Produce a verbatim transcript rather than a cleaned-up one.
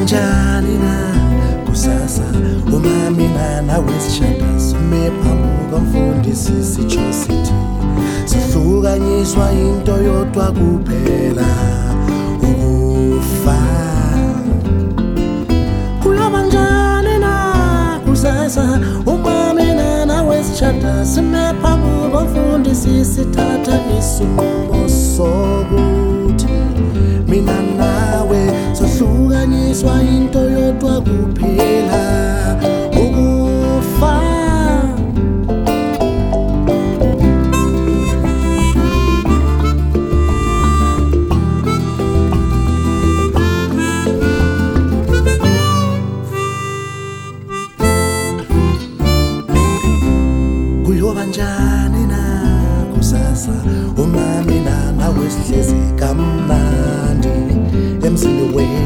kanjani na kusasa uma mina nawe sishada sime phambi komfundisi sitsho sithi sihlukanyiswa into yodwa kuphela ukufa. Kuyoba njani na kusasa uma mina nawe sishada sime phambi komfundisi sithatha isinqumo sokuthi mina nawe sohlukanyiswa into yodwa kuphela ukufa. Kuyoba njani na kusasa uma mina nawe sihlezi kamnandi emzini wethu